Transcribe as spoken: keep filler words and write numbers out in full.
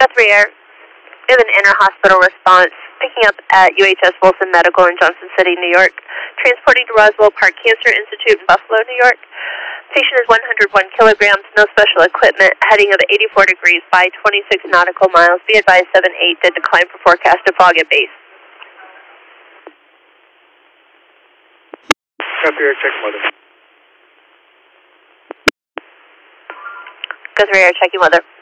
Guthrie Air. We have an inter-hospital response picking up at U H S Wilson Medical in Johnson City, New York, transporting to Roswell Park Cancer Institute in Buffalo, New York. Patient is one hundred one kilograms, no special equipment, heading of eighty-four degrees by twenty-six nautical miles. Be advised seven eight did decline for forecasted fog at base. Guthrie Air, checking weather. Guthrie Air, checking weather.